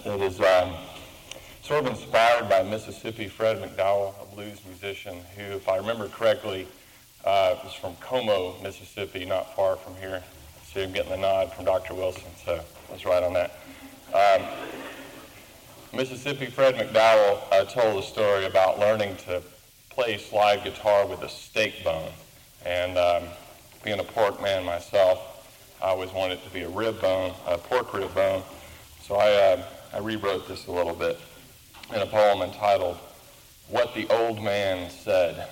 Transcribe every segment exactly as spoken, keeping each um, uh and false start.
that is um, sort of inspired by Mississippi Fred McDowell, a blues musician who, if I remember correctly, uh, was from Como, Mississippi, not far from here. See, I'm getting the nod from Doctor Wilson, so I was right on that. Um, Mississippi Fred McDowell uh, told a story about learning to play slide guitar with a steak bone. And um, being a pork man myself, I always wanted it to be a rib bone, a pork rib bone. So I, uh, I rewrote this a little bit in a poem entitled, What the Old Man Said.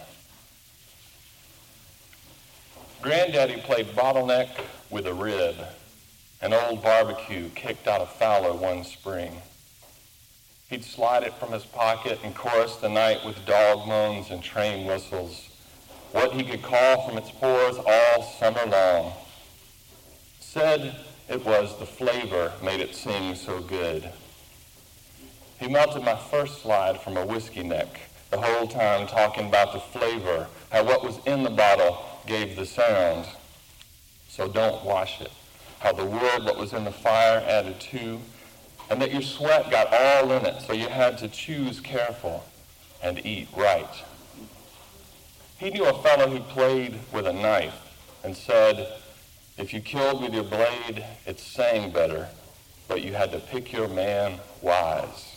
Granddaddy played bottleneck with a rib. An old barbecue kicked out a fowler one spring. He'd slide it from his pocket and chorus the night with dog moans and train whistles, what he could call from its pores all summer long. Said it was the flavor made it sing so good. He melted my first slide from a whiskey neck, the whole time talking about the flavor, how what was in the bottle gave the sound. So don't wash it, how the wood that was in the fire added to, and that your sweat got all in it, so you had to choose careful and eat right. He knew a fellow who played with a knife and said, if you killed with your blade, it sang better, but you had to pick your man wise.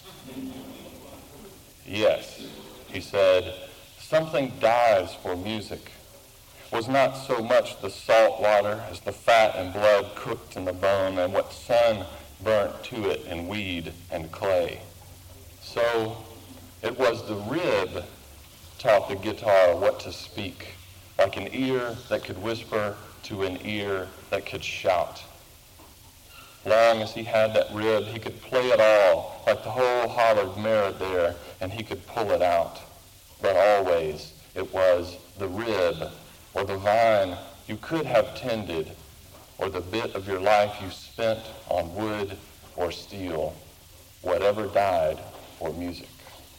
Yes, he said, something dies for music. Was not so much the salt water as the fat and blood cooked in the bone and what sun burnt to it in weed and clay. So it was the rib taught the guitar what to speak, like an ear that could whisper to an ear that could shout. Long as he had that rib, he could play it all, like the whole hollowed merit there, and he could pull it out. But always it was the rib, or the vine you could have tended, or the bit of your life you spent on wood or steel, whatever died for music.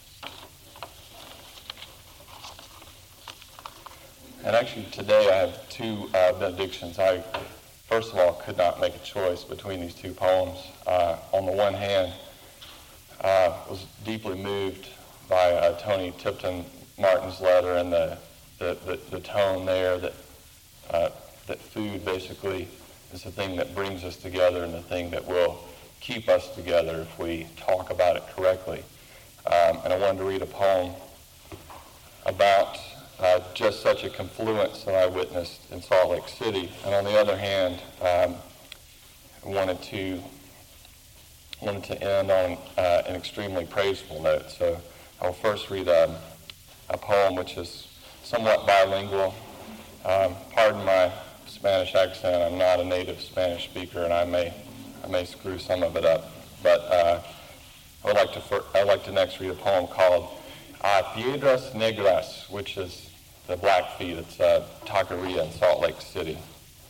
And actually today I have two uh, benedictions. I, first of all, could not make a choice between these two poems. Uh, on the one hand, uh, was deeply moved by uh, Tony Tipton Martin's letter and the the, the, the tone there that uh, that food basically is the thing that brings us together and the thing that will keep us together if we talk about it correctly. Um, and I wanted to read a poem about Uh, just such a confluence that I witnessed in Salt Lake City. And on the other hand, um, I wanted to wanted to end on uh, an extremely praiseful note. So I'll first read a, a poem which is somewhat bilingual. Um, pardon my Spanish accent. I'm not a native Spanish speaker, and I may I may screw some of it up. But uh, I would like to fir- I'd like to next read a poem called A Piedras Negras, which is the Blackfeet. It's a taqueria in Salt Lake City.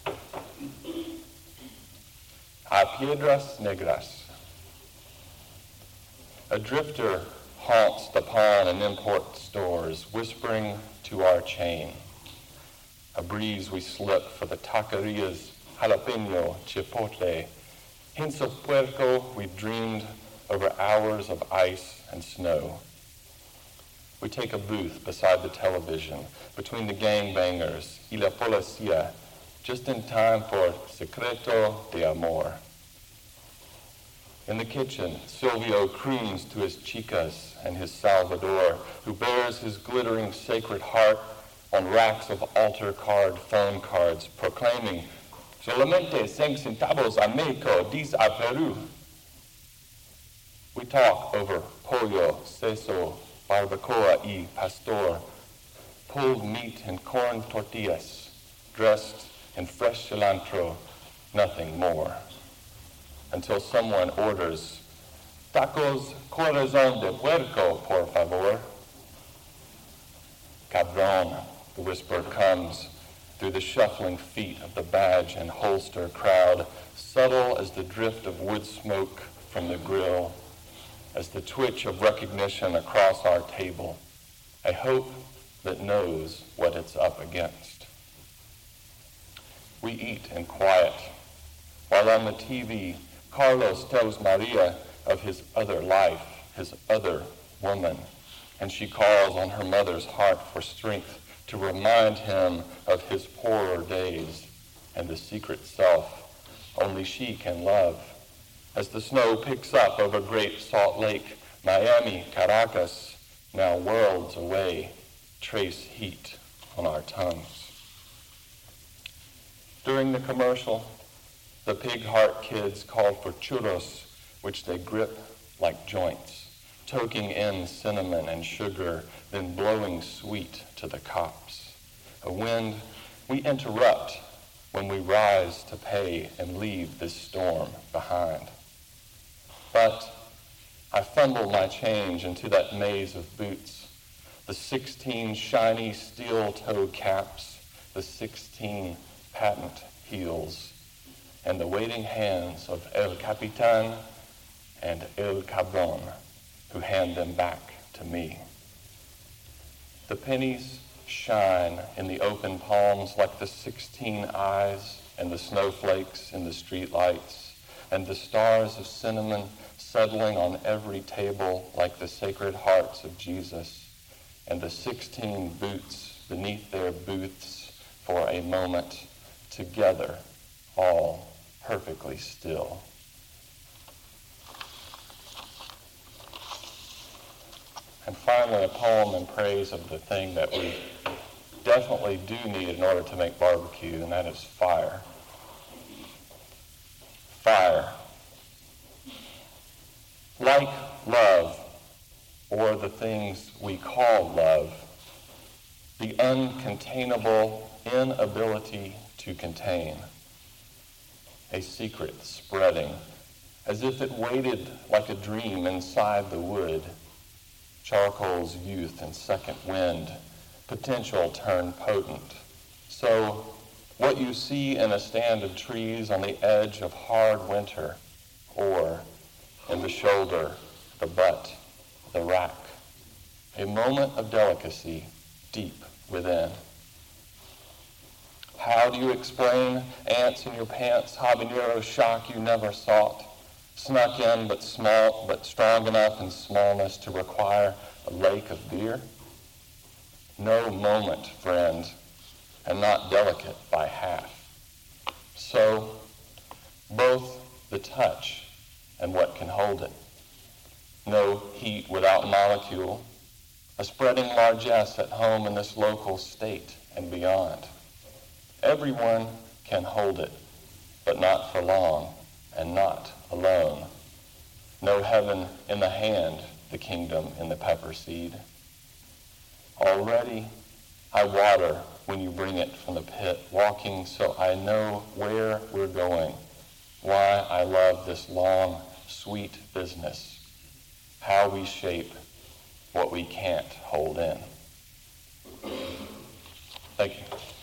A Piedras Negras. A drifter haunts the pawn and import stores, whispering to our chain. A breeze we slip for the taquerias, jalapeno, chipotle. Hints of puerco we dreamed over hours of ice and snow. We take a booth beside the television, between the gangbangers y la policía, just in time for Secreto de Amor. In the kitchen, Silvio croons to his chicas and his Salvador, who bears his glittering sacred heart on racks of altar card phone cards, proclaiming, solamente cinco centavos a Mexico, diez a Peru. We talk over pollo, seso, barbacoa y pastor, pulled meat and corn tortillas, dressed in fresh cilantro, nothing more. Until someone orders, tacos corazón de puerco, por favor. Cabron, the whisper comes through the shuffling feet of the badge and holster crowd, subtle as the drift of wood smoke from the grill, as the twitch of recognition across our table, a hope that knows what it's up against. We eat in quiet, while on the T V, Carlos tells Maria of his other life, his other woman, and she calls on her mother's heart for strength to remind him of his poorer days and the secret self only she can love. As the snow picks up over Great Salt Lake, Miami, Caracas, now worlds away, trace heat on our tongues. During the commercial, the Pig Heart kids called for churros, which they grip like joints, toking in cinnamon and sugar, then blowing sweet to the cops. A wind we interrupt when we rise to pay and leave this storm behind. But I fumble my change into that maze of boots, the sixteen shiny steel-toed caps, the sixteen patent heels, and the waiting hands of El Capitan and El Cabron, who hand them back to me. The pennies shine in the open palms like the sixteen eyes and the snowflakes in the streetlights, and the stars of cinnamon settling on every table like the sacred hearts of Jesus, and the sixteen boots beneath their booths for a moment, together, all perfectly still. And finally, a poem in praise of the thing that we definitely do need in order to make barbecue, and that is fire. Fire. Like love, or the things we call love, the uncontainable inability to contain, a secret spreading, as if it waited like a dream inside the wood, charcoal's youth and second wind, potential turned potent. So what you see in a stand of trees on the edge of hard winter, or in the shoulder, the butt, the rack, a moment of delicacy deep within. How do you explain ants in your pants, habanero shock you never sought, snuck in but small, but strong enough in smallness to require a lake of beer? No moment, friend, and not delicate by half. So, both the touch and what can hold it. No heat without molecule, a spreading largesse at home in this local state and beyond. Everyone can hold it, but not for long, and not alone. No heaven in the hand, the kingdom in the pepper seed. Already I water when you bring it from the pit, walking so I know where we're going, why I love this long, sweet business, how we shape what we can't hold in. Thank you.